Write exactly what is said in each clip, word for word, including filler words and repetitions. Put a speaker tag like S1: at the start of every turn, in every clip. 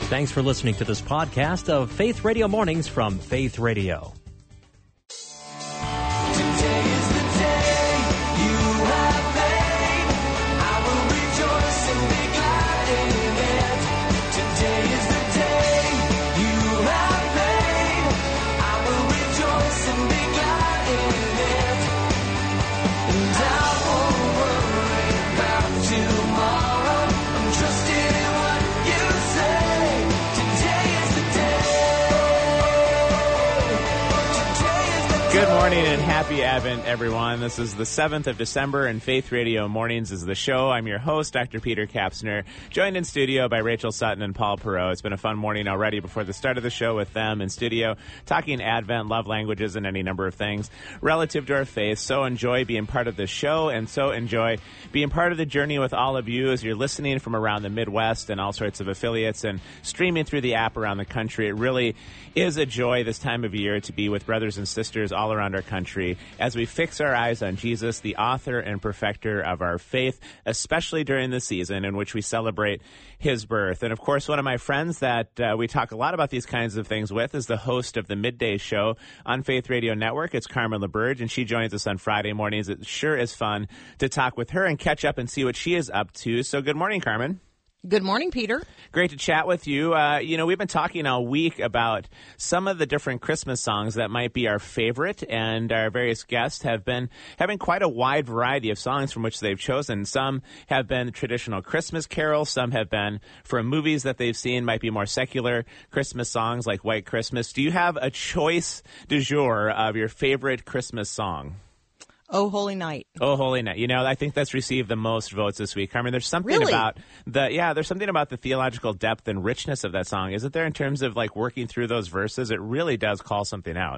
S1: Thanks for listening to this podcast of Faith Radio Mornings from Faith Radio.
S2: Good morning and happy Advent, everyone. This is the seventh of December, and Faith Radio Mornings is the show. I'm your host, Doctor Peter Kapsner, joined in studio by Rachel Sutton and Paul Perot. It's been a fun morning already before the start of the show with them in studio, talking Advent, love languages, and any number of things relative to our faith. So enjoy being part of the show, and so enjoy being part of the journey with all of you as you're listening from around the Midwest and all sorts of affiliates and streaming through the app around the country. It really is a joy this time of year to be with brothers and sisters all around our country as we fix our eyes on Jesus, the author and perfecter of our faith, especially during the season in which we celebrate his birth. And of course, one of my friends that uh, we talk a lot about these kinds of things with is the host of the Midday Show on Faith Radio Network. It's Carmen LaBerge, and she joins us on Friday mornings. It sure is fun to talk with her and catch up and see what she is up to. So good morning, Carmen.
S3: Good morning, Peter.
S2: Great to chat with you. Uh, you know, we've been talking all week about some of the different Christmas songs that might be our favorite, and our various guests have been having quite a wide variety of songs from which they've chosen. Some have been traditional Christmas carols. Some have been from movies that they've seen, might be more secular Christmas songs like White Christmas. Do you have a choice du jour of your favorite Christmas song?
S3: Oh, Holy Night.
S2: Oh, Holy Night. You know, I think that's received the most votes this week. Carmen, there's something
S3: really?
S2: about the, yeah, there's something about the theological depth and richness of that song. Isn't there, in terms of like working through those verses? It really does call something out.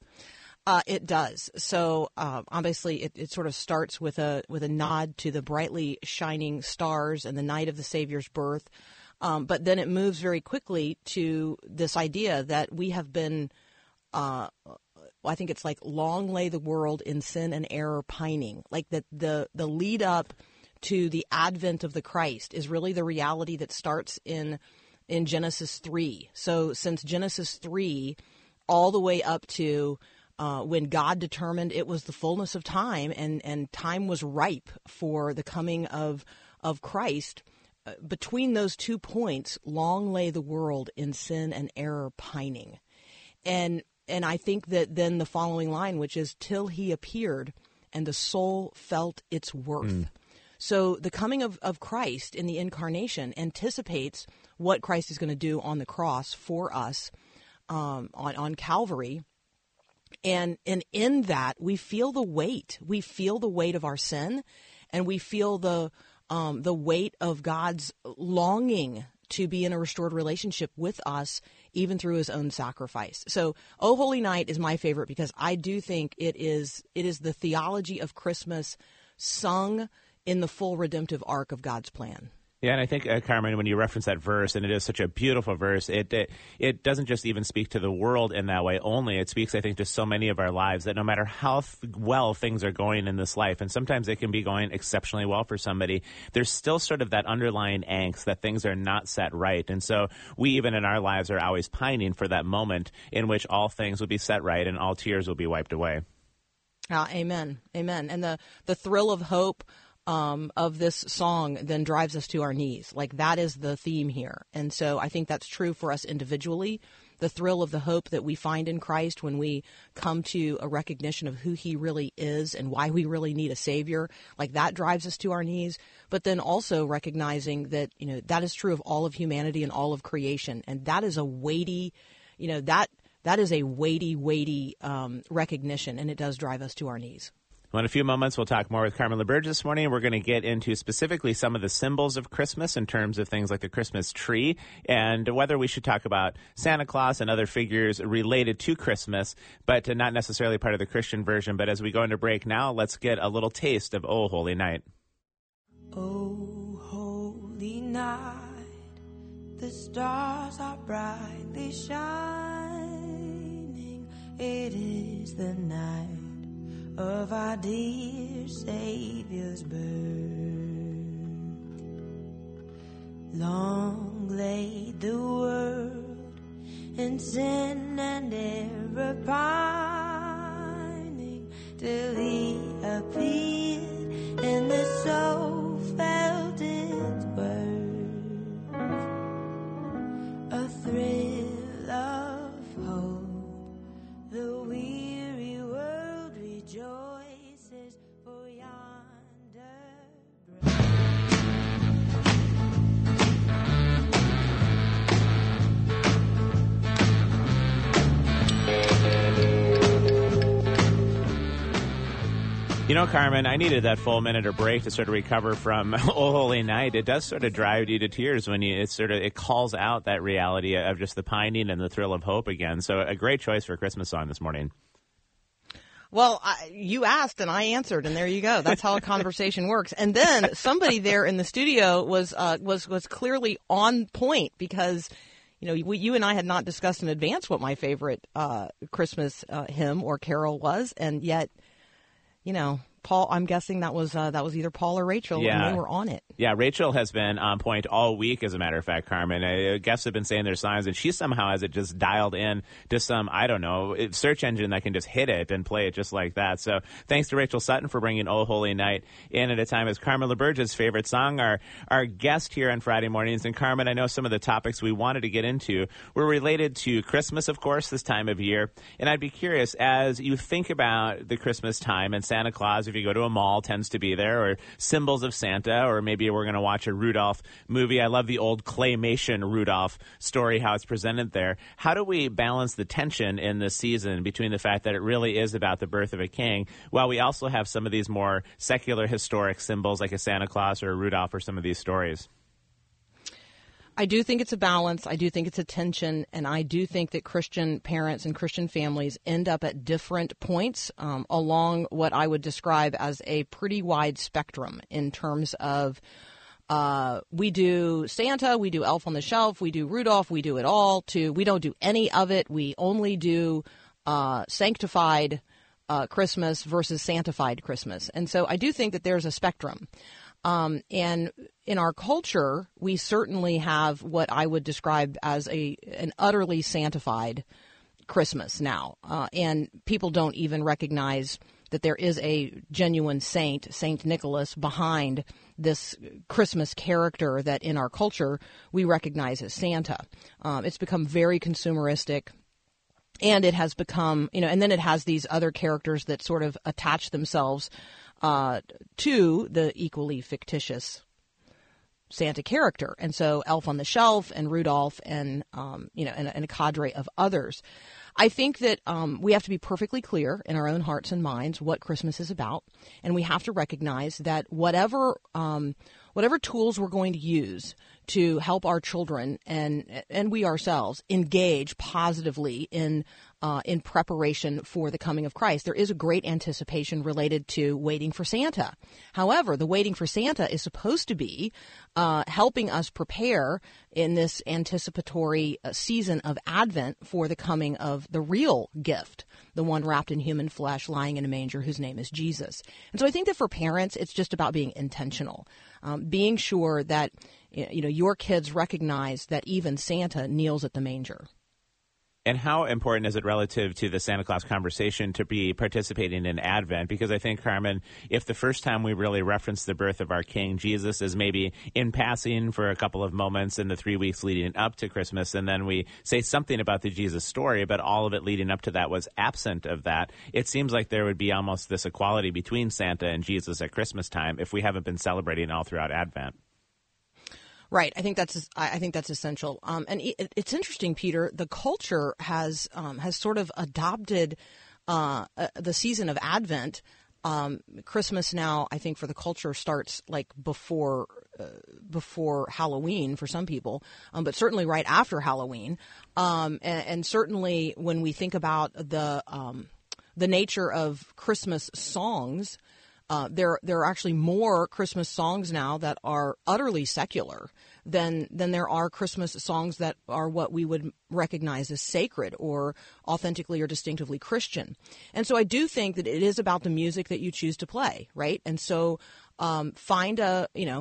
S3: Uh, it does. So uh, obviously, it, it sort of starts with a with a nod to the brightly shining stars and the night of the Savior's birth. Um, but then it moves very quickly to this idea that we have been uh I think it's like long lay the world in sin and error pining. Like that the, the lead up to the advent of the Christ is really the reality that starts in in Genesis three. So since Genesis three all the way up to uh, when God determined it was the fullness of time and, and time was ripe for the coming of, of Christ, uh, between those two points, long lay the world in sin and error pining. And And I think that then the following line, which is, till he appeared and the soul felt its worth. Mm. So the coming of, of Christ in the incarnation anticipates what Christ is going to do on the cross for us um, on, on Calvary. And, and in that, we feel the weight. We feel the weight of our sin, and we feel the um, the weight of God's longing to be in a restored relationship with us, even through his own sacrifice. So, Oh Holy Night is my favorite because I do think it is it is the theology of Christmas sung in the full redemptive arc of God's plan.
S2: Yeah, and I think, uh, Carmen, when you reference that verse, and it is such a beautiful verse, it, it it doesn't just even speak to the world in that way only. It speaks, I think, to so many of our lives that no matter how th- well things are going in this life, and sometimes it can be going exceptionally well for somebody, there's still sort of that underlying angst that things are not set right. And so we, even in our lives, are always pining for that moment in which all things will be set right and all tears will be wiped away.
S3: Uh, amen. Amen. And the, the thrill of hope Um, of this song then drives us to our knees. Like, that is the theme here. And so I think that's true for us individually. The thrill of the hope that we find in Christ when we come to a recognition of who he really is and why we really need a Savior, like that drives us to our knees. But then also recognizing that, you know, that is true of all of humanity and all of creation. And that is a weighty, you know, that that is a weighty, weighty um, recognition, and it does drive us to our knees.
S2: Well, in a few moments, we'll talk more with Carmen LaBerge this morning. We're going to get into specifically some of the symbols of Christmas in terms of things like the Christmas tree and whether we should talk about Santa Claus and other figures related to Christmas, but not necessarily part of the Christian version. But as we go into break now, let's get a little taste of Oh Holy Night.
S4: Oh, holy night, the stars are brightly shining. It is the night of our dear Savior's birth. Long lay the world in sin and error pining, till he appeared and the soul felt its worth. A thrill of hope, the weary world rejoices for yonder bright.
S2: You know, Carmen, I needed that full minute or break to sort of recover from Oh Holy Night. It does sort of drive you to tears when you, it sort of, it calls out that reality of just the pining and the thrill of hope again. So a great choice for a Christmas song this morning.
S3: Well, I, you asked and I answered, and there you go. That's how a conversation works. And then somebody there in the studio was uh, was was clearly on point because, you know, we, you and I had not discussed in advance what my favorite uh, Christmas uh, hymn or carol was, and yet, you know, Paul, I'm guessing that was uh, that was either Paul or Rachel,
S2: yeah.
S3: and they were on it.
S2: Yeah, Rachel has been on point all week, as a matter of fact, Carmen. Uh, guests have been saying their signs, and she somehow has it just dialed in to some, I don't know, search engine that can just hit it and play it just like that. So thanks to Rachel Sutton for bringing Oh Holy Night in at a time as Carmen LaBerge's favorite song, our, our guest here on Friday mornings. And Carmen, I know some of the topics we wanted to get into were related to Christmas, of course, this time of year. And I'd be curious, as you think about the Christmas time and Santa Claus, if you go to a mall, tends to be there, or symbols of Santa, or maybe we're going to watch a Rudolph movie. I love the old claymation Rudolph story, how it's presented there. How do we balance the tension in this season between the fact that it really is about the birth of a king, while we also have some of these more secular historic symbols like a Santa Claus or a Rudolph or some of these stories?
S3: I do think it's a balance. I do think it's a tension. And I do think that Christian parents and Christian families end up at different points um, along what I would describe as a pretty wide spectrum in terms of uh, we do Santa, we do Elf on the Shelf, we do Rudolph, we do it all, to we don't do any of it. We only do uh, sanctified uh, Christmas versus sanctified Christmas. And so I do think that there's a spectrum. Um, and in our culture, we certainly have what I would describe as a an utterly sanctified Christmas now. Uh, and people don't even recognize that there is a genuine saint, Saint Nicholas, behind this Christmas character that in our culture we recognize as Santa. Um, it's become very consumeristic. And it has become, you know, and then it has these other characters that sort of attach themselves uh, to the equally fictitious Santa character. And so Elf on the Shelf and Rudolph and, um, you know, and, and a cadre of others. I think that um, we have to be perfectly clear in our own hearts and minds what Christmas is about. And we have to recognize that whatever um, whatever tools we're going to use to help our children and and we ourselves engage positively in uh, in preparation for the coming of Christ. There is a great anticipation related to waiting for Santa. However, the waiting for Santa is supposed to be uh, helping us prepare in this anticipatory uh, season of Advent for the coming of the real gift, the one wrapped in human flesh, lying in a manger, whose name is Jesus. And so I think that for parents, it's just about being intentional, um, being sure that you know your kids recognize that even Santa kneels at the manger.
S2: And how important is it relative to the Santa Claus conversation to be participating in Advent? Because I think, Carmen, if the first time we really reference the birth of our King Jesus is maybe in passing for a couple of moments in the three weeks leading up to Christmas, and then we say something about the Jesus story, but all of it leading up to that was absent of that, it seems like there would be almost this equality between Santa and Jesus at Christmas time if we haven't been celebrating all throughout Advent.
S3: Right. I think that's I think that's essential. Um, and it, it's interesting, Peter. The culture has um, has sort of adopted uh, uh, the season of Advent. Um, Christmas now, I think, for the culture starts like before uh, before Halloween for some people, um, but certainly right after Halloween. Um, and, and certainly when we think about the um, the nature of Christmas songs. Uh, there, there are actually more Christmas songs now that are utterly secular than than there are Christmas songs that are what we would recognize as sacred or authentically or distinctively Christian. And so I do think that it is about the music that you choose to play, right? And so um, find a, you know,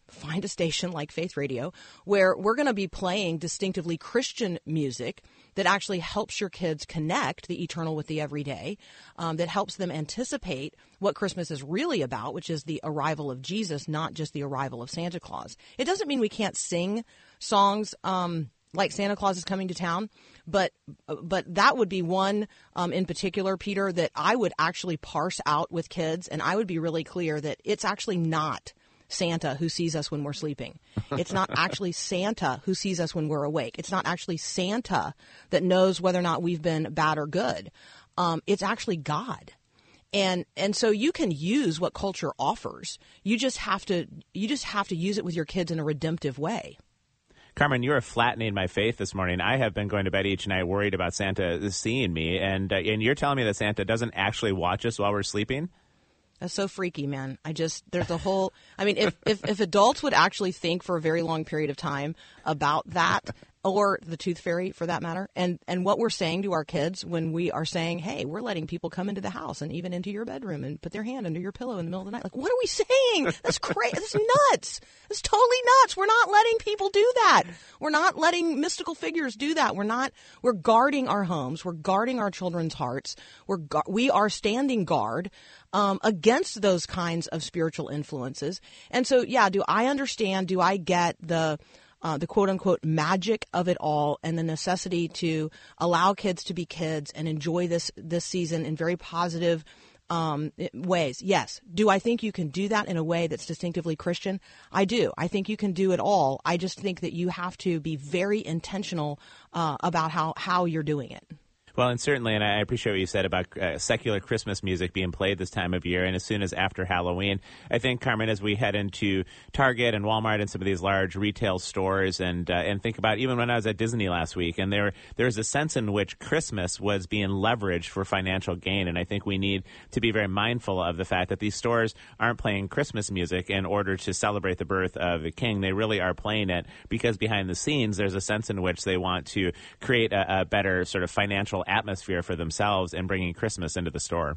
S3: find a station like Faith Radio where we're going to be playing distinctively Christian music that actually helps your kids connect the eternal with the everyday, um, that helps them anticipate what Christmas is really about, which is the arrival of Jesus, not just the arrival of Santa Claus. It doesn't mean we can't sing songs um, like Santa Claus is coming to town, but but that would be one um, in particular, Peter, that I would actually parse out with kids, and I would be really clear that it's actually not Santa who sees us when we're sleeping. It's not actually Santa who sees us when we're awake. It's not actually Santa that knows whether or not we've been bad or good. Um, it's actually God. And and so you can use what culture offers. You just have to you just have to use it with your kids in a redemptive way.
S2: Carmen, you are flattening my faith this morning. I have been going to bed each night worried about Santa seeing me, and uh, and you're telling me that Santa doesn't actually watch us while we're sleeping?
S3: That's so freaky, man. I just, there's a whole, I mean, if, if, if adults would actually think for a very long period of time about that, or the tooth fairy for that matter, and, and what we're saying to our kids when we are saying, hey, we're letting people come into the house and even into your bedroom and put their hand under your pillow in the middle of the night. Like, what are we saying? That's crazy. That's nuts. That's totally nuts. We're not letting people do that. We're not letting mystical figures do that. We're not, we're guarding our homes. We're guarding our children's hearts. We're, gu- we are standing guard Um, against those kinds of spiritual influences. And so, yeah, do I understand, do I get the uh, the quote-unquote magic of it all and the necessity to allow kids to be kids and enjoy this this season in very positive um, ways? Yes. Do I think you can do that in a way that's distinctively Christian? I do. I think you can do it all. I just think that you have to be very intentional uh, about how, how you're doing it.
S2: Well, and certainly, and I appreciate what you said about uh, secular Christmas music being played this time of year, and as soon as after Halloween. I think, Carmen, as we head into Target and Walmart and some of these large retail stores, and uh, and think about even when I was at Disney last week, and there there was a sense in which Christmas was being leveraged for financial gain, and I think we need to be very mindful of the fact that these stores aren't playing Christmas music in order to celebrate the birth of the King. They really are playing it because behind the scenes, there's a sense in which they want to create a, a better sort of financial atmosphere for themselves and bringing Christmas into the store.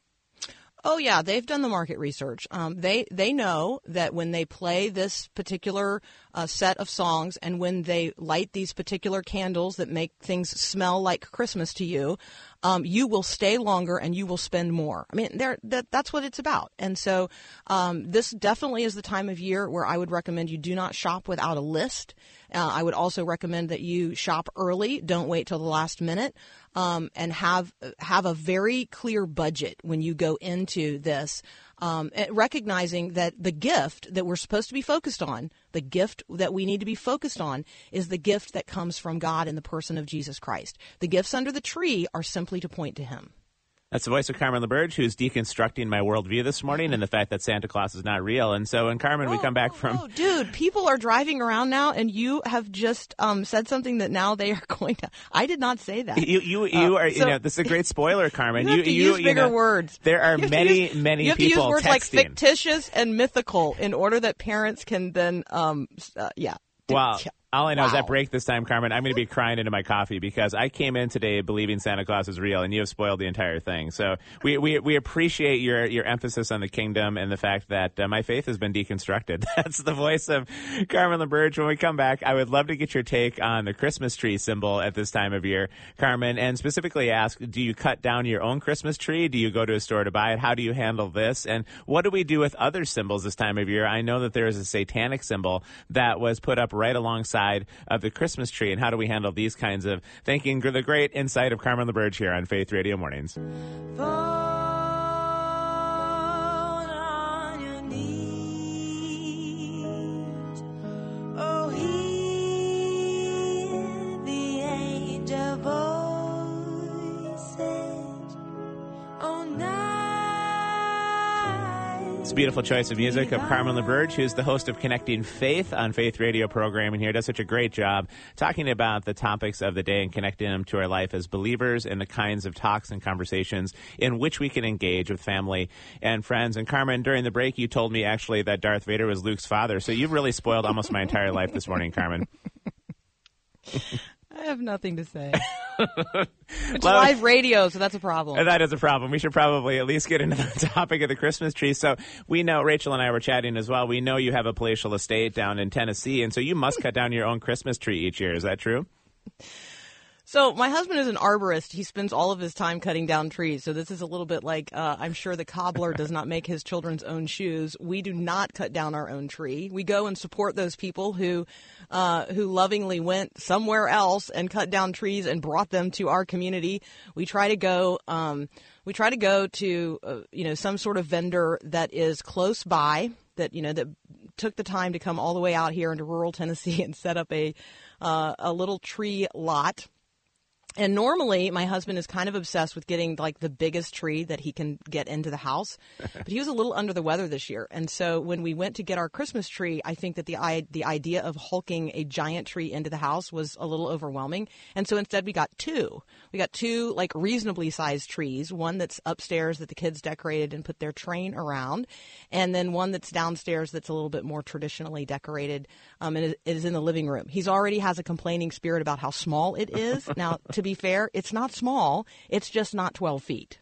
S3: Oh, yeah, they've done the market research. Um, they they know that when they play this particular uh, set of songs and when they light these particular candles that make things smell like Christmas to you, um, you will stay longer and you will spend more. I mean, they're, that that's what it's about. And so um, this definitely is the time of year where I would recommend you do not shop without a list. Uh, I would also recommend that you shop early. Don't wait till the last minute. Um, and have have a very clear budget when you go into this, um, recognizing that the gift that we're supposed to be focused on, the gift that we need to be focused on, is the gift that comes from God in the person of Jesus Christ. The gifts under the tree are simply to point to him.
S2: That's the voice of Carmen LaBerge, who's deconstructing my worldview this morning and the fact that Santa Claus is not real. And so, and Carmen,
S3: oh,
S2: we come back from...
S3: Oh, dude, people are driving around now, and you have just um, said something that now they are going to... I did not say that.
S2: You you, you
S3: uh,
S2: are...
S3: so,
S2: you know, this is a great spoiler, Carmen.
S3: You have
S2: you,
S3: to
S2: you,
S3: use
S2: you
S3: bigger
S2: know,
S3: words.
S2: There are many,
S3: use,
S2: many
S3: you have
S2: people
S3: to use words
S2: texting.
S3: like fictitious and mythical in order that parents can then, um, uh, yeah.
S2: Wow. All I know
S3: wow.
S2: is at break this time, Carmen, I'm going to be crying into my coffee because I came in today believing Santa Claus is real, and you have spoiled the entire thing. So we we, we appreciate your, your emphasis on the kingdom and the fact that uh, my faith has been deconstructed. That's the voice of Carmen LaBerge. When we come back, I would love to get your take on the Christmas tree symbol at this time of year, Carmen, and specifically ask, do you cut down your own Christmas tree? Do you go to a store to buy it? How do you handle this? And what do we do with other symbols this time of year? I know that there is a satanic symbol that was put up right alongside of the Christmas tree, and how do we handle these kinds of thinking? The great insight of Carmen LaBerge here on Faith Radio Mornings.
S4: Fall on your knees. Oh, hear the angel voices. Oh, night.
S2: It's a beautiful choice of music of Carmen LaBerge, who's the host of Connecting Faith on Faith Radio programming here. Does such a great job talking about the topics of the day and connecting them to our life as believers and the kinds of talks and conversations in which we can engage with family and friends. And Carmen, during the break, you told me actually that Darth Vader was Luke's father. So you've really spoiled almost my entire life this morning, Carmen.
S3: I have nothing to say. It's live radio, so that's a problem.
S2: That is a problem. We should probably at least get into the topic of the Christmas tree. So we know, Rachel and I were chatting as well, we know you have a palatial estate down in Tennessee, and so you must cut down your own Christmas tree each year. Is that true?
S3: So my husband is an arborist. He spends all of his time cutting down trees. So this is a little bit like uh, I'm sure the cobbler does not make his children's own shoes. We do not cut down our own tree. We go and support those people who uh, who lovingly went somewhere else and cut down trees and brought them to our community. We try to go. Um, we try to go to uh, you know some sort of vendor that is close by, that you know that took the time to come all the way out here into rural Tennessee and set up a uh, a little tree lot. And normally, my husband is kind of obsessed with getting, like, the biggest tree that he can get into the house. But he was a little under the weather this year. And so when we went to get our Christmas tree, I think that the I, the idea of hulking a giant tree into the house was a little overwhelming. And so instead, we got two. We got two, like, reasonably sized trees. One that's upstairs that the kids decorated and put their train around. And then one that's downstairs that's a little bit more traditionally decorated. Um, and it is in the living room. He's already has a complaining spirit about how small it is. Now, to To be fair, it's not small. It's just not twelve feet.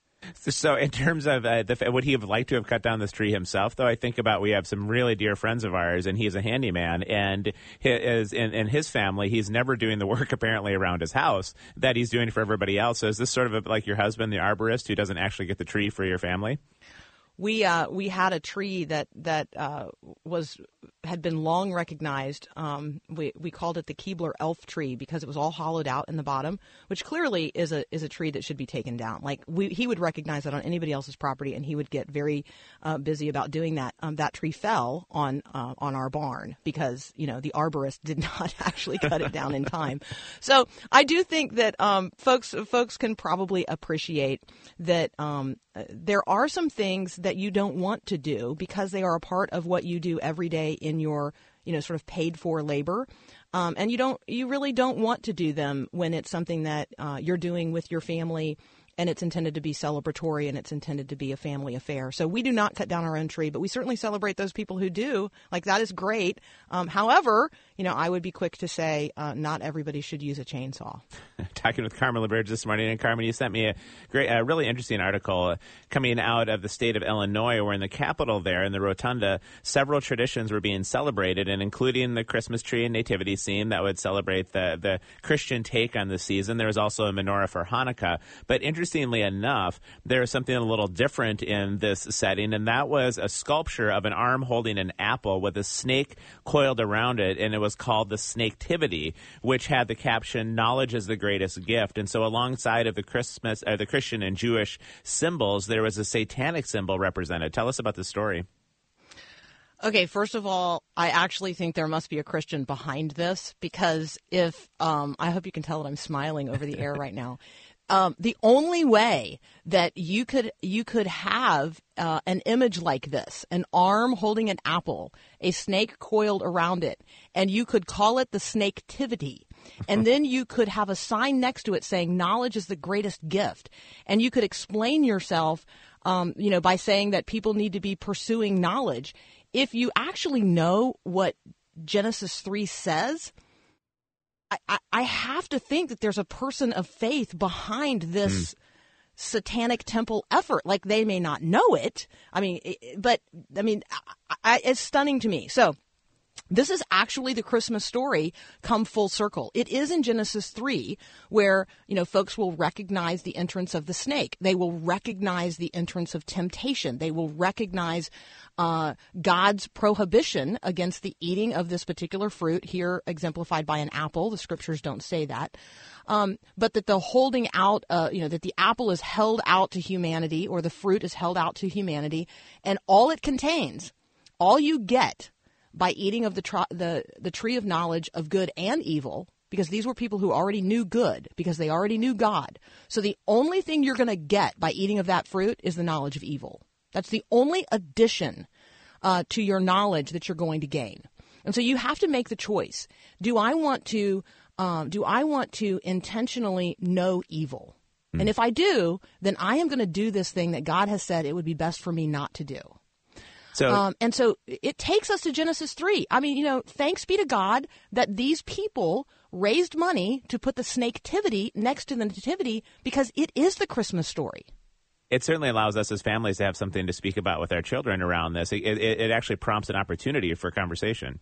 S2: So in terms of uh, the, would he have liked to have cut down this tree himself, though? I think about we have some really dear friends of ours, and he's a handyman, and his, in, in his family, he's never doing the work apparently around his house that he's doing for everybody else. So is this sort of a, like your husband, the arborist, who doesn't actually get the tree for your family?
S3: We uh, we had a tree that that uh, was had been long recognized. Um, we we called it the Keebler elf tree because it was all hollowed out in the bottom, which clearly is a is a tree that should be taken down. Like we, he would recognize that on anybody else's property, and he would get very uh, busy about doing that. Um, that tree fell on uh, on our barn because you know the arborist did not actually cut it down in time. So I do think that um, folks folks can probably appreciate that. Um, There are some things that you don't want to do because they are a part of what you do every day in your, you know, sort of paid for labor. Um, and you don't, you really don't want to do them when it's something that uh, you're doing with your family and it's intended to be celebratory and it's intended to be a family affair. So we do not cut down our own tree, but we certainly celebrate those people who do. Like, that is great. Um, however, you know, I would be quick to say uh, not everybody should use a chainsaw.
S2: Talking with Carmen LaBerge this morning. And Carmen, you sent me a great, a really interesting article coming out of the state of Illinois, where in the Capitol there, in the Rotunda, several traditions were being celebrated, and including the Christmas tree and nativity scene that would celebrate the, the Christian take on the season. There was also a menorah for Hanukkah. But interestingly enough, there was something a little different in this setting, and that was a sculpture of an arm holding an apple with a snake coiled around it, and it was called the Snaketivity, which had the caption, "Knowledge is the greatest gift." And so alongside of the Christmas, uh, the Christian and Jewish symbols, there was a satanic symbol represented. Tell us about the story.
S3: Okay, first of all, I actually think there must be a Christian behind this, because if, um, I hope you can tell that I'm smiling over the air right now. Um, the only way that you could you could have uh, an image like this, an arm holding an apple, a snake coiled around it, and you could call it the Snaketivity, and then you could have a sign next to it saying knowledge is the greatest gift, and you could explain yourself, um, you know, by saying that people need to be pursuing knowledge. If you actually know what Genesis three says, I, I have to think that there's a person of faith behind this mm. satanic temple effort. Like, they may not know it. I mean, it, but I mean, I, I, it's stunning to me. So this is actually the Christmas story come full circle. It is in Genesis three where, you know, folks will recognize the entrance of the snake. They will recognize the entrance of temptation. They will recognize uh, God's prohibition against the eating of this particular fruit, here exemplified by an apple. The scriptures don't say that. Um, but that the holding out, uh, you know, that the apple is held out to humanity, or the fruit is held out to humanity, and all it contains, all you get by eating of the, tr- the the tree of knowledge of good and evil, because these were people who already knew good, because they already knew God. So the only thing you're going to get by eating of that fruit is the knowledge of evil. That's the only addition uh, to your knowledge that you're going to gain. And so you have to make the choice. Do I want to um, do I want to intentionally know evil? Mm. And if I do, then I am going to do this thing that God has said it would be best for me not to do. So, um, and so it takes us to Genesis three. I mean, you know, thanks be to God that these people raised money to put the snake-tivity next to the nativity because it is the Christmas story.
S2: It certainly allows us as families to have something to speak about with our children around this. It, it, it actually prompts an opportunity for conversation.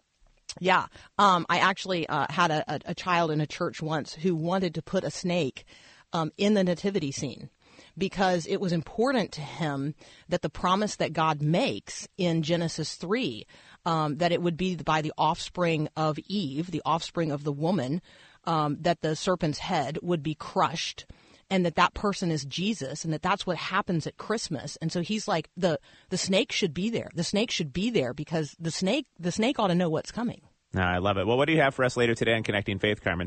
S3: Yeah. Um, I actually uh, had a, a, a child in a church once who wanted to put a snake um, in the nativity scene because it was important to him that the promise that God makes in Genesis three, um, that it would be by the offspring of Eve, the offspring of the woman, um, that the serpent's head would be crushed, and that that person is Jesus, and that that's what happens at Christmas. And so he's like, the the snake should be there. The snake should be there because the snake the snake ought to know what's coming.
S2: No, I love it. Well, what do you have for us later today on Connecting Faith, Carmen?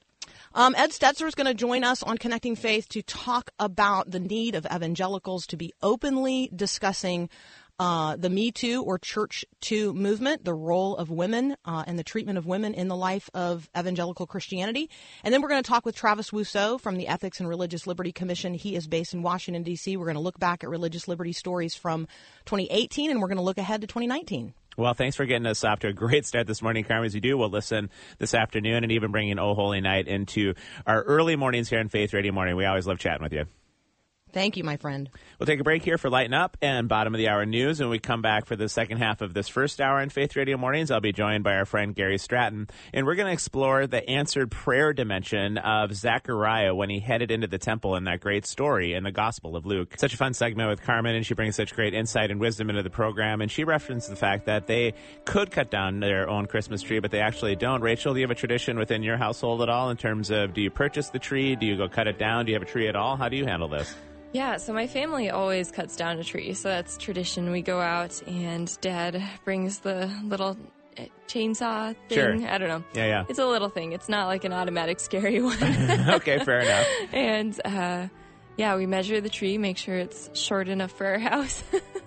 S3: Um, Ed Stetzer is going to join us on Connecting Faith to talk about the need of evangelicals to be openly discussing Uh, the Me Too or Church Too movement, the role of women uh, and the treatment of women in the life of evangelical Christianity. And then we're going to talk with Travis Wousseau from the Ethics and Religious Liberty Commission. He is based in Washington, D C. We're going to look back at religious liberty stories from twenty eighteen, and we're going to look ahead to twenty nineteen.
S2: Well, thanks for getting us off to a great start this morning, Carmen. As you do, we'll listen this afternoon and even bringing Oh Holy Night into our early mornings here on Faith Radio Morning. We always love chatting with you.
S3: Thank you, my friend.
S2: We'll take a break here for Lighten Up and Bottom of the Hour News. When we come back for the second half of this first hour in Faith Radio Mornings, I'll be joined by our friend Gary Stratton, and we're going to explore the answered prayer dimension of Zechariah when he headed into the temple in that great story in the Gospel of Luke. Such a fun segment with Carmen, and she brings such great insight and wisdom into the program, and she referenced the fact that they could cut down their own Christmas tree, but they actually don't. Rachel, do you have a tradition within your household at all in terms of, do you purchase the tree? Do you go cut it down? Do you have a tree at all? How do you handle this?
S5: Yeah, so my family always cuts down a tree, so that's tradition. We go out and Dad brings the little chainsaw thing.
S2: Sure.
S5: I don't know.
S2: Yeah, yeah.
S5: It's a little thing. It's not like an automatic scary one.
S2: Okay, fair enough.
S5: And, uh, yeah, we measure the tree, make sure it's short enough for our house,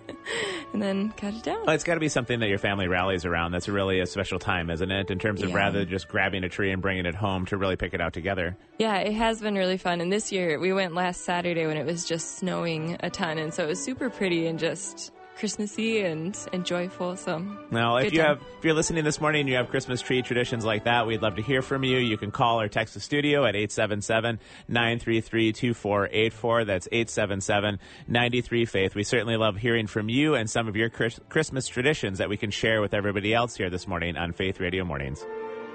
S5: and then cut it down.
S2: Well, it's got to be something that your family rallies around. That's really a special time, isn't it, in terms of
S5: Yeah.
S2: rather just grabbing a tree and bringing it home to really pick it out together.
S5: Yeah, it has been really fun. And this year, we went last Saturday when it was just snowing a ton, and so it was super pretty and just Christmassy and, and joyful. So
S2: Now, if
S5: good
S2: you
S5: time.
S2: have if you're listening this morning and you have Christmas tree traditions like that, we'd love to hear from you. You can call or text the studio at eight seven seven, nine three three, two four eight four. That's eight seven seven, nine three, faith. We certainly love hearing from you and some of your Chris- Christmas traditions that we can share with everybody else here this morning on Faith Radio Mornings.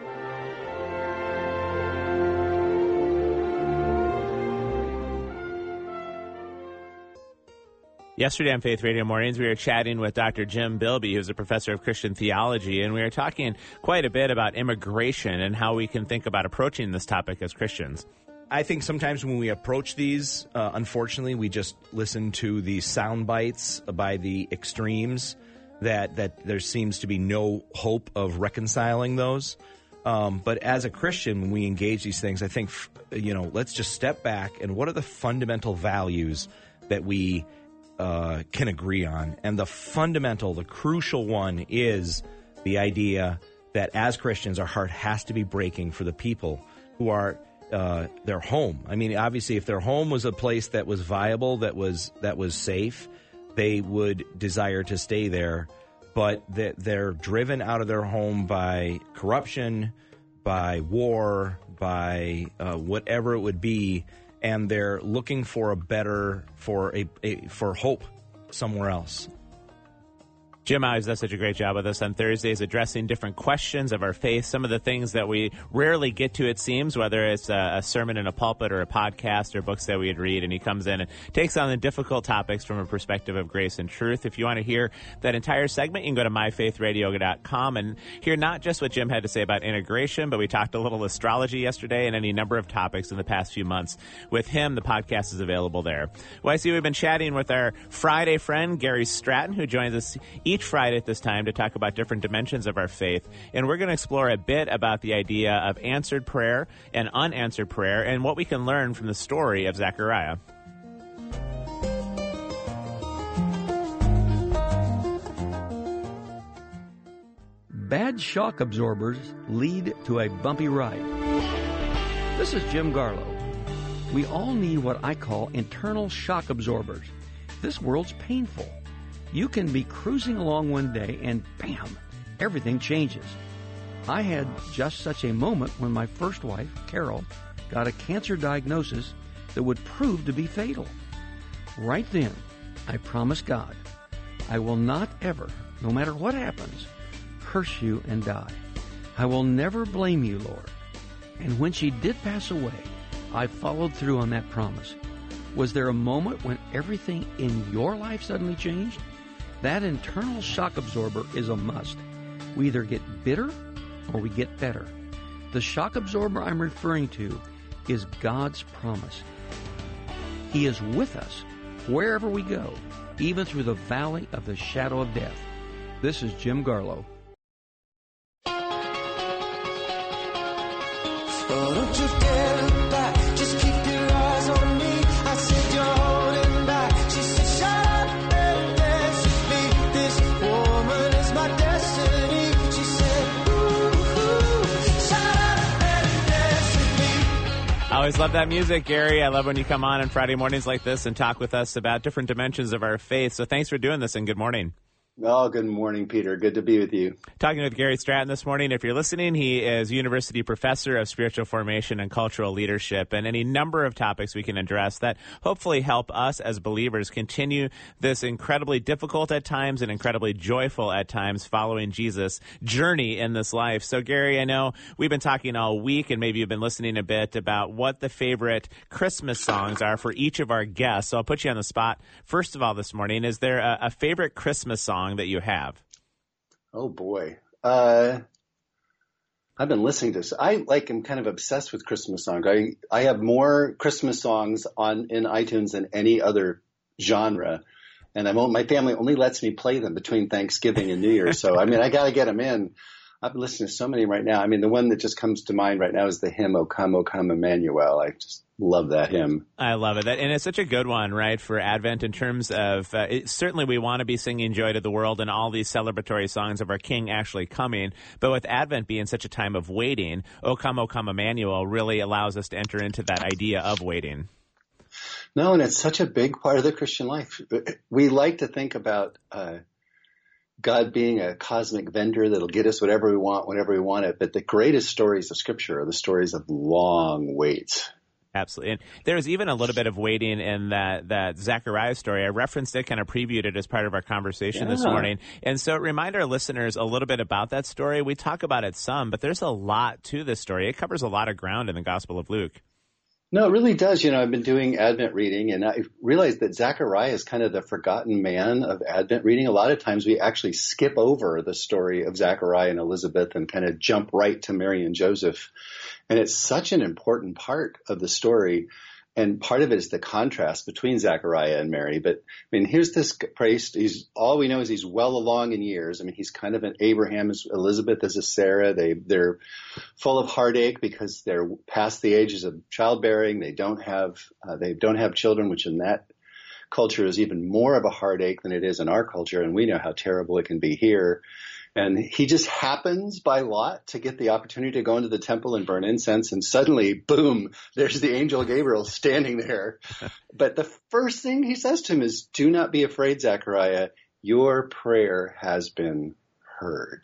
S2: Yesterday on Faith Radio Mornings, we were chatting with Doctor Jim Bilby, who's a professor of Christian theology, and we were talking quite a bit about immigration and how we can think about approaching this topic as Christians.
S6: I think sometimes when we approach these, uh, unfortunately, we just listen to the sound bites by the extremes, that, that there seems to be no hope of reconciling those. Um, but as a Christian, when we engage these things, I think, you know, let's just step back and what are the fundamental values that we Uh, can agree on. And the fundamental, the crucial one is the idea that as Christians, our heart has to be breaking for the people who are uh, their home. I mean, obviously, if their home was a place that was viable, that was that was safe, they would desire to stay there. But that they're driven out of their home by corruption, by war, by uh, whatever it would be, and they're looking for a better, for a, a for hope somewhere else.
S2: Jim always does such a great job with us on Thursdays, addressing different questions of our faith, some of the things that we rarely get to, it seems, whether it's a, a sermon in a pulpit or a podcast or books that we'd read. And he comes in and takes on the difficult topics from a perspective of grace and truth. If you want to hear that entire segment, you can go to my faith radio dot com and hear not just what Jim had to say about integration, but we talked a little astrology yesterday and any number of topics in the past few months. With him, the podcast is available there. Well, I see we've been chatting with our Friday friend, Gary Stratton, who joins us each Friday at this time to talk about different dimensions of our faith. And we're going to explore a bit about the idea of answered prayer and unanswered prayer and what we can learn from the story of Zechariah.
S7: Bad shock absorbers lead to a bumpy ride. This is Jim Garlow. We all need what I call internal shock absorbers. This world's painful. You can be cruising along one day and bam, everything changes. I had just such a moment when my first wife, Carol, got a cancer diagnosis that would prove to be fatal. Right then, I promised God, I will not ever, no matter what happens, curse you and die. I will never blame you, Lord. And when she did pass away, I followed through on that promise. Was there a moment when everything in your life suddenly changed? That internal shock absorber is a must. We either get bitter or we get better. The shock absorber I'm referring to is God's promise. He is with us wherever we go, even through the valley of the shadow of death. This is Jim Garlow.
S4: Oh, don't you dare look back, just keep your eyes on me. I said you're holding back. She said shut up and dance with me. This woman is my destiny. She said ooh, ooh, shut up and dance with me.
S2: I always love that music, Gary. I love when you come on on Friday mornings like this and talk with us about different dimensions of our faith. So thanks for doing this, and good morning.
S8: Oh, good morning, Peter. Good to be with you.
S2: Talking with Gary Stratton this morning. If you're listening, he is University Professor of Spiritual Formation and Cultural Leadership, and any number of topics we can address that hopefully help us as believers continue this incredibly difficult at times and incredibly joyful at times following Jesus' journey in this life. So, Gary, I know we've been talking all week, and maybe you've been listening a bit about what the favorite Christmas songs are for each of our guests. So I'll put you on the spot. First of all, this morning, is there a, a favorite Christmas song that you have?
S8: Oh boy. Uh, I've been listening to this. I like am kind of obsessed with Christmas songs. I, I have more Christmas songs on in iTunes than any other genre. And I'm, my family only lets me play them between Thanksgiving and New Year's. So, I mean, I got to get them in. I've been listening to so many right now. I mean, the one that just comes to mind right now is the hymn, O Come, O Come, Emmanuel. I just love that hymn.
S2: I love it. And it's such a good one, right, for Advent in terms of, uh, it, certainly we want to be singing joy to the world and all these celebratory songs of our King actually coming. But with Advent being such a time of waiting, O Come, O Come, Emmanuel really allows us to enter into that idea of waiting.
S8: No, and it's such a big part of the Christian life. We like to think about uh, God being a cosmic vendor that'll get us whatever we want, whenever we want it. But the greatest stories of Scripture are the stories of long waits.
S2: Absolutely. And there's even a little bit of waiting in that, that Zechariah story. I referenced it, kind of previewed it as part of our conversation yeah. this morning. And so remind our listeners a little bit about that story. We talk about it some, but there's a lot to this story. It covers a lot of ground in the Gospel of Luke.
S8: No, it really does. You know, I've been doing Advent reading, and I realized that Zechariah is kind of the forgotten man of Advent reading. A lot of times we actually skip over the story of Zechariah and Elizabeth and kind of jump right to Mary and Joseph. And it's such an important part of the story. And part of it is the contrast between Zechariah and Mary. But I mean, here's this priest. He's all we know is he's well along in years. I mean, he's kind of an Abraham. Elizabeth is a Sarah. They they're full of heartache because they're past the ages of childbearing. They don't have uh, they don't have children, which in that culture is even more of a heartache than it is in our culture. And we know how terrible it can be here. And he just happens by lot to get the opportunity to go into the temple and burn incense. And suddenly, boom, there's the angel Gabriel standing there. But the first thing he says to him is, do not be afraid, Zechariah. Your prayer has been heard.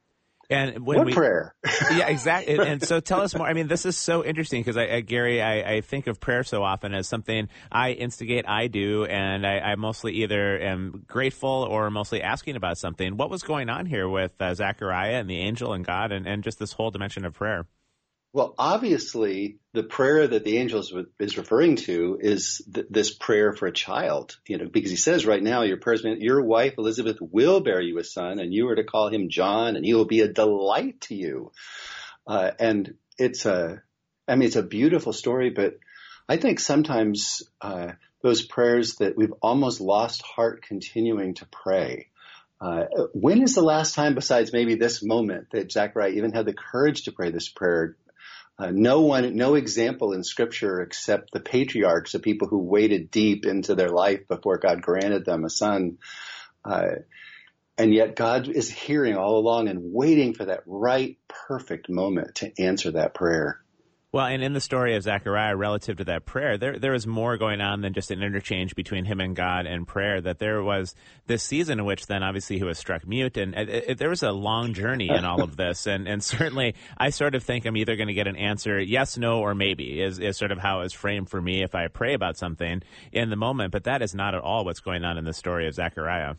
S2: And when
S8: what
S2: we,
S8: prayer?
S2: Yeah, exactly. And, and so tell us more. I mean, this is so interesting because, I, I, Gary, I, I think of prayer so often as something I instigate, I do, and I, I mostly either am grateful or mostly asking about something. What was going on here with uh, Zechariah and the angel and God and, and just this whole dimension of prayer?
S8: Well, obviously, the prayer that the angel is referring to is th- this prayer for a child, you know, because he says right now, your prayers, your wife Elizabeth will bear you a son, and you are to call him John, and he will be a delight to you. Uh, and it's a, I mean, it's a beautiful story, but I think sometimes uh, those prayers that we've almost lost heart continuing to pray. Uh, when is the last time, besides maybe this moment, that Zechariah even had the courage to pray this prayer? Uh, no one, no example in Scripture except the patriarchs, the people who waited deep into their life before God granted them a son. Uh, and yet God is hearing all along and waiting for that right, perfect moment to answer that prayer.
S2: Well, and in the story of Zechariah, relative to that prayer, there there was more going on than just an interchange between him and God and prayer. That there was this season in which then obviously he was struck mute, and it, it, there was a long journey in all of this. And, and certainly, I sort of think I'm either going to get an answer yes, no, or maybe is, is sort of how it's framed for me if I pray about something in the moment. But that is not at all what's going on in the story of Zechariah.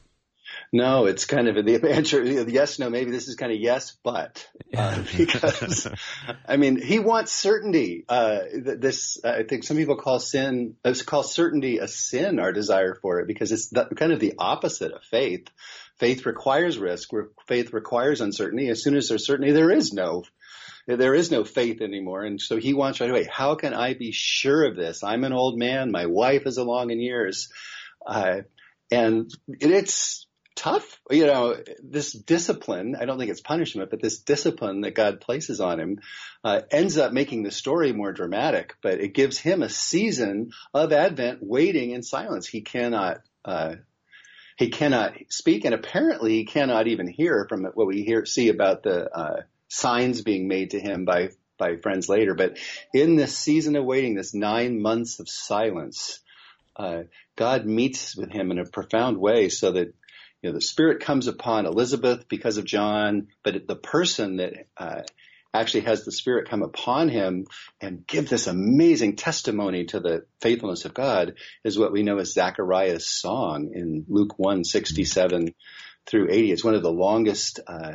S8: No, it's kind of the answer. Yes, no, maybe this is kind of yes, but uh, because I mean, he wants certainty. Uh, this, I think some people call sin, uh, call certainty a sin, our desire for it, because it's the, kind of the opposite of faith. Faith requires risk. Faith requires uncertainty. As soon as there's certainty, there is no, there is no faith anymore. And so he wants right away. How can I be sure of this? I'm an old man. My wife is along in years, uh, and it's tough, you know, this discipline, I don't think it's punishment, but this discipline that God places on him uh, ends up making the story more dramatic, but it gives him a season of Advent waiting in silence. He cannot, uh, he cannot speak, and apparently he cannot even hear from what we hear, see about the uh, signs being made to him by, by friends later. But in this season of waiting, this nine months of silence, uh, God meets with him in a profound way so that You know, the Spirit comes upon Elizabeth because of John, but the person that uh, actually has the Spirit come upon him and give this amazing testimony to the faithfulness of God is what we know as Zechariah's song in Luke one, sixty-seven through eighty. It's one of the longest uh,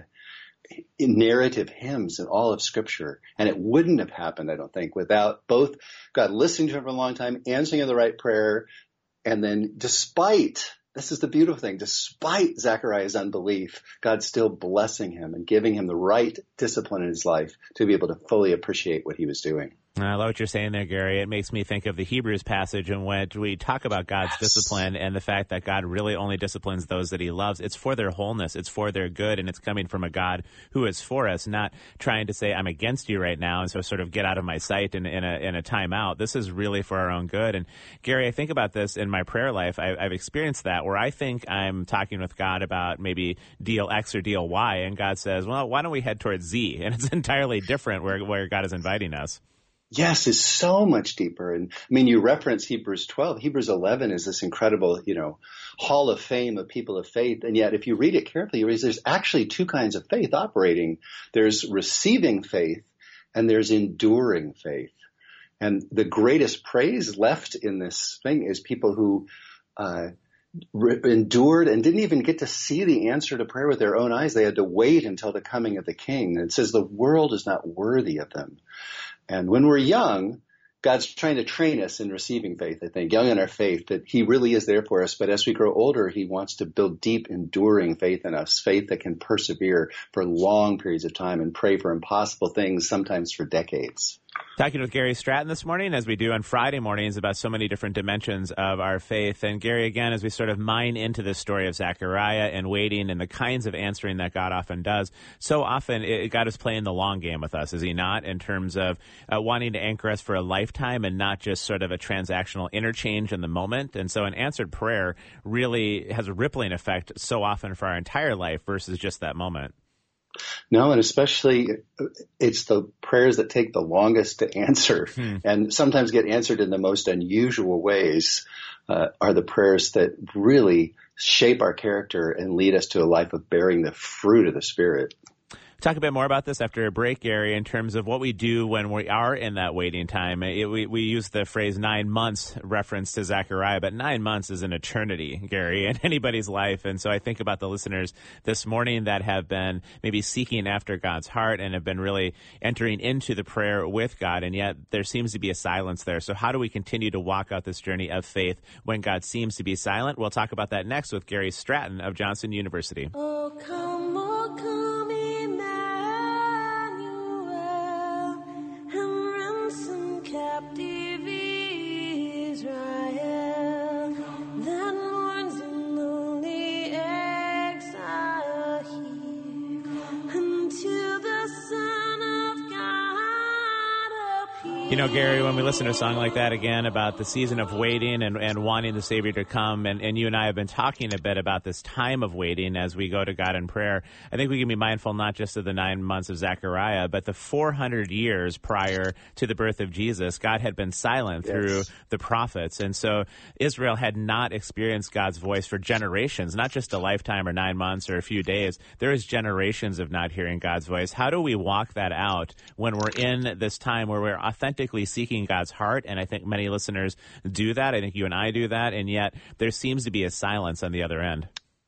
S8: narrative hymns in all of Scripture. And it wouldn't have happened, I don't think, without both God listening to him for a long time, answering him the right prayer, and then despite This is the beautiful thing. Despite Zechariah's unbelief, God's still blessing him and giving him the right discipline in his life to be able to fully appreciate what he was doing.
S2: I love what you're saying there, Gary. It makes me think of the Hebrews passage in which we talk about God's yes. discipline and the fact that God really only disciplines those that he loves. It's for their wholeness. It's for their good, and it's coming from a God who is for us, not trying to say, I'm against you right now, and so sort of get out of my sight in, in, a, in a timeout. This is really for our own good. And, Gary, I think about this in my prayer life. I, I've experienced that where I think I'm talking with God about maybe deal X or deal Y, and God says, well, why don't we head towards Z? And it's entirely different where, where God is inviting us.
S8: Yes, it's so much deeper. And I mean, you reference Hebrews twelve. Hebrews eleven is this incredible, you know, hall of fame of people of faith. And yet, if you read it carefully, you realize there's actually two kinds of faith operating. There's receiving faith and there's enduring faith. And the greatest praise left in this thing is people who uh, re- endured and didn't even get to see the answer to prayer with their own eyes. They had to wait until the coming of the King. And it says the world is not worthy of them. And when we're young, God's trying to train us in receiving faith, I think, young in our faith, that he really is there for us. But as we grow older, he wants to build deep, enduring faith in us, faith that can persevere for long periods of time and pray for impossible things, sometimes for decades.
S2: Talking with Gary Stratton this morning, as we do on Friday mornings, about so many different dimensions of our faith. And Gary, again, as we sort of mine into this story of Zechariah and waiting and the kinds of answering that God often does, so often it, God is playing the long game with us, is he not, in terms of uh, wanting to anchor us for a lifetime and not just sort of a transactional interchange in the moment. And so an answered prayer really has a rippling effect so often for our entire life versus just that moment.
S8: No, and especially it's the prayers that take the longest to answer hmm. and sometimes get answered in the most unusual ways uh, are the prayers that really shape our character and lead us to a life of bearing the fruit of the Spirit.
S2: Talk a bit more about this after a break, Gary, in terms of what we do when we are in that waiting time. It, we, we use the phrase nine months reference to Zechariah, but nine months is an eternity, Gary, in anybody's life. And so I think about the listeners this morning that have been maybe seeking after God's heart and have been really entering into the prayer with God, and yet there seems to be a silence there. So how do we continue to walk out this journey of faith when God seems to be silent? We'll talk about that next with Gary Stratton of Johnson University.
S4: Oh, come, oh, come. Captive Israel that mourns in lonely exile here until the Son of God appears.
S2: You know, Gary, when we listen to a song like that again about the season of waiting and, and wanting the Savior to come, and, and you and I have been talking a bit about this time of waiting as we go to God in prayer, I think we can be mindful not just of the nine months of Zechariah, but the four hundred years prior to the birth of Jesus. God had been silent yes. through the prophets. And so Israel had not experienced God's voice for generations, not just a lifetime or nine months or a few days. There is generations of not hearing God's voice. How do we walk that out when we're in this time where we're authentically seeking God's heart? And I think many listeners do that. I think you and I do that. And yet there seems to be a silence on the other end.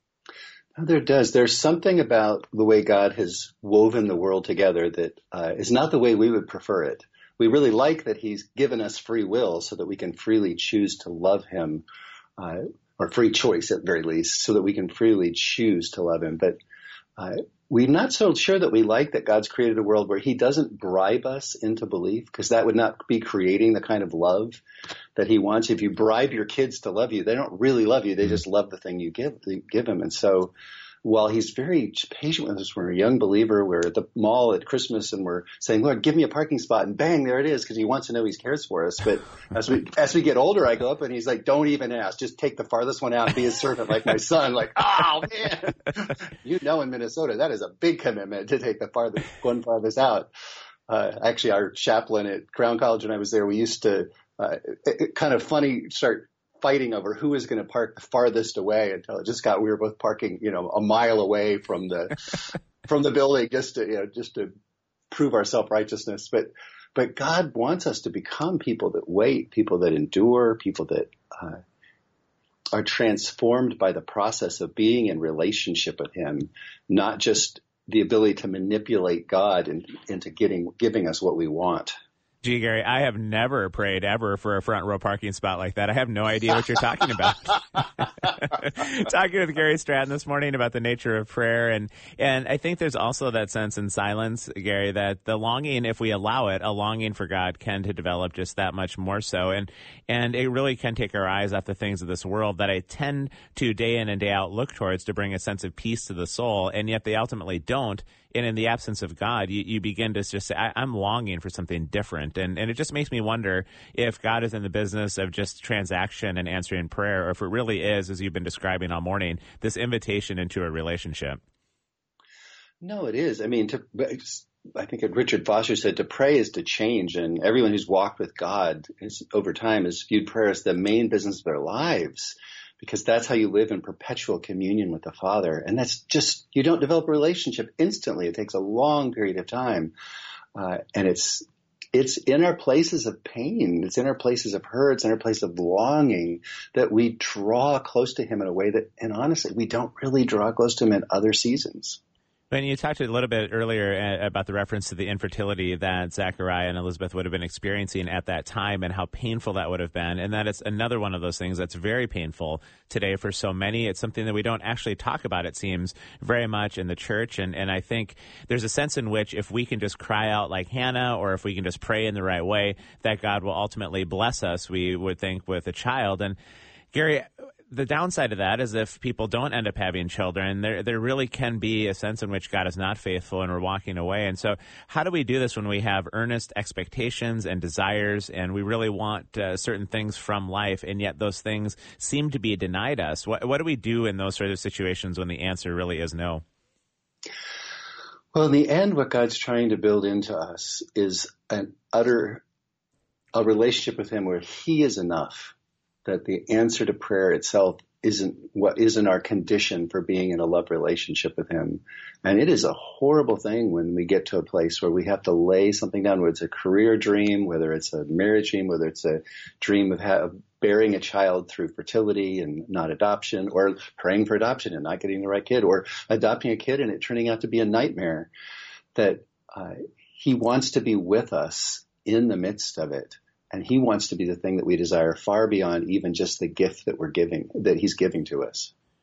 S8: There does. There's something about the way God has woven the world together that uh, is not the way we would prefer it. We really like that he's given us free will so that we can freely choose to love him, uh, or free choice at very least, so that we can freely choose to love him. But uh, we're not so sure that we like that God's created a world where he doesn't bribe us into belief, because that would not be creating the kind of love that he wants. If you bribe your kids to love you, they don't really love you. They just love the thing you give, you give them. And so while he's very patient with us, we're a young believer, we're at the mall at Christmas and we're saying, Lord, give me a parking spot, and bang, there it is, because he wants to know he cares for us. But as we as we get older, I go up and he's like, don't even ask, just take the farthest one out and be his servant like my son. Like, oh man, you know, in Minnesota, that is a big commitment to take the farthest one farthest out. Uh, actually, our chaplain at Crown College, when I was there, we used to uh, it, it kind of funny start fighting over who was going to park the farthest away until it just got, we were both parking, you know, a mile away from the, from the building just to, you know, just to prove our self-righteousness. But, but God wants us to become people that wait, people that endure, people that, uh, are transformed by the process of being in relationship with him, not just the ability to manipulate God in, into getting, giving us what we want.
S2: Gee, Gary, I have never prayed ever for a front row parking spot like that. I have no idea what you're talking about. Talking with Gary Stratton this morning about the nature of prayer. And, and I think there's also that sense in silence, Gary, that the longing, if we allow it, a longing for God can to develop just that much more so. And, and it really can take our eyes off the things of this world that I tend to day in and day out look towards to bring a sense of peace to the soul. And yet they ultimately don't. And in the absence of God, you, you begin to just say, I, I'm longing for something different. And, and it just makes me wonder if God is in the business of just transaction and answering prayer, or if it really is, as you've been describing all morning, this invitation into a relationship.
S8: No, it is. I mean, to, I think Richard Foster said to pray is to change. And everyone who's walked with God is, over time has viewed prayer as the main business of their lives, because that's how you live in perpetual communion with the Father. And that's just, you don't develop a relationship instantly. It takes a long period of time. Uh, and it's, it's in our places of pain. It's in our places of hurt. It's in our place of longing that we draw close to him in a way that, and honestly, we don't really draw close to him in other seasons.
S2: When you talked a little bit earlier about the reference to the infertility that Zechariah and Elizabeth would have been experiencing at that time and how painful that would have been, and that it's another one of those things that's very painful today for so many. It's something that we don't actually talk about, it seems, very much in the church. And, and I think there's a sense in which if we can just cry out like Hannah, or if we can just pray in the right way, that God will ultimately bless us, we would think, with a child. And Gary, the downside of that is if people don't end up having children, there there really can be a sense in which God is not faithful and we're walking away. And so how do we do this when we have earnest expectations and desires and we really want uh, certain things from life, and yet those things seem to be denied us? What, what do we do in those sort of situations when the answer really is no?
S8: Well, in the end, what God's trying to build into us is an utter, a relationship with him where he is enough, that the answer to prayer itself isn't what isn't our condition for being in a love relationship with him. And it is a horrible thing when we get to a place where we have to lay something down, whether it's a career dream, whether it's a marriage dream, whether it's a dream of ha- bearing a child through fertility and not adoption, or praying for adoption and not getting the right kid, or adopting a kid and it turning out to be a nightmare, that uh, he wants to be with us in the midst of it. And he wants to be the thing that we desire far beyond even just the gift that we're giving, that he's giving to us.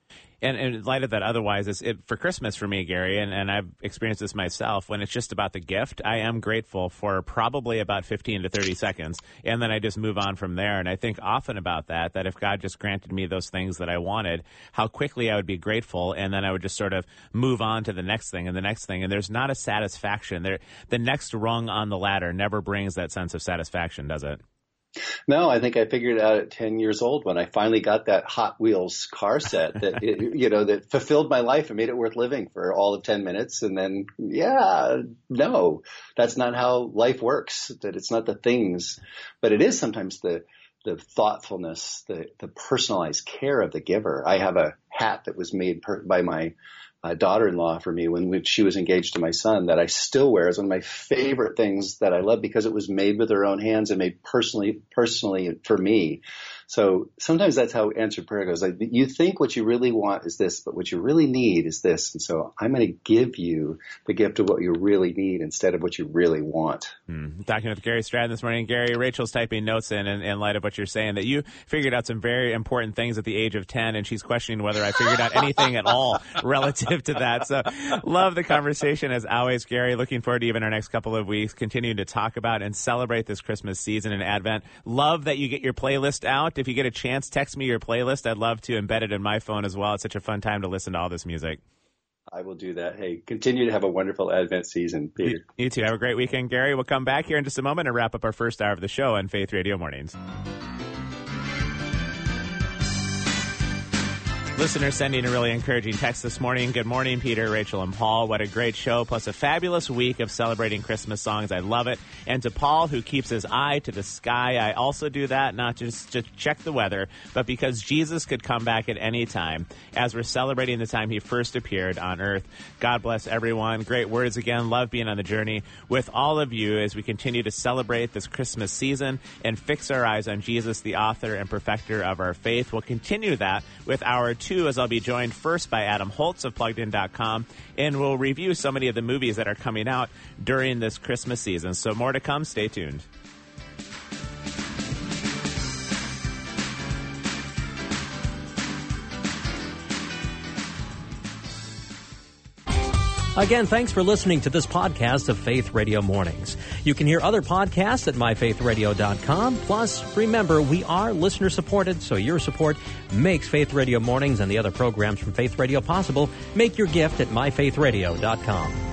S2: And, and in light of that, otherwise, it's, it, for Christmas for me, Gary, and, and I've experienced this myself, when it's just about the gift, I am grateful for probably about fifteen to thirty seconds, and then I just move on from there. And I think often about that, that if God just granted me those things that I wanted, how quickly I would be grateful, and then I would just sort of move on to the next thing and the next thing. And there's not a satisfaction. There, the next rung on the ladder never brings that sense of satisfaction, does it?
S8: No, I think I figured it out at ten years old when I finally got that Hot Wheels car set that, it, you know, that fulfilled my life and made it worth living for all of ten minutes. And then, yeah, no, that's not how life works, that it's not the things, but it is sometimes the, the thoughtfulness, the, the personalized care of the giver. I have a hat that was made per, by my Uh, daughter-in-law for me when we, she was engaged to my son that I still wear. It's one of my favorite things that I love because it was made with her own hands and made personally, personally for me. So sometimes that's how answered prayer goes. Like, you think what you really want is this, but what you really need is this. And so I'm going to give you the gift of what you really need instead of what you really want.
S2: Hmm. Talking with Gary Stratton this morning. Gary, Rachel's typing notes in, in in light of what you're saying, that you figured out some very important things at the age of ten, and she's questioning whether I figured out anything at all relative to that. So love the conversation as always, Gary. Looking forward to even our next couple of weeks continuing to talk about and celebrate this Christmas season and Advent. Love that you get your playlist out. If you get a chance, text me your playlist. I'd love to embed it in my phone as well. It's such a fun time to listen to all this music.
S8: I will do that. Hey, continue to have a wonderful Advent season, Peter.
S2: You, you too. Have a great weekend, Gary. We'll come back here in just a moment and wrap up our first hour of the show on Faith Radio Mornings. Listener sending a really encouraging text this morning. Good morning, Peter, Rachel, and Paul. What a great show, plus a fabulous week of celebrating Christmas songs. I love it. And to Paul, who keeps his eye to the sky, I also do that, not just to check the weather, but because Jesus could come back at any time as we're celebrating the time he first appeared on earth. God bless everyone. Great words again. Love being on the journey with all of you as we continue to celebrate this Christmas season and fix our eyes on Jesus, the author and perfecter of our faith. We'll continue that with our two, as I'll be joined first by Adam Holtz of plugged in dot com, and we'll review so many of the movies that are coming out during this Christmas season. So more to come. Stay tuned.
S1: Again, thanks for listening to this podcast of Faith Radio Mornings. You can hear other podcasts at my faith radio dot com. Plus, remember, we are listener-supported, so your support makes Faith Radio Mornings and the other programs from Faith Radio possible. Make your gift at my faith radio dot com.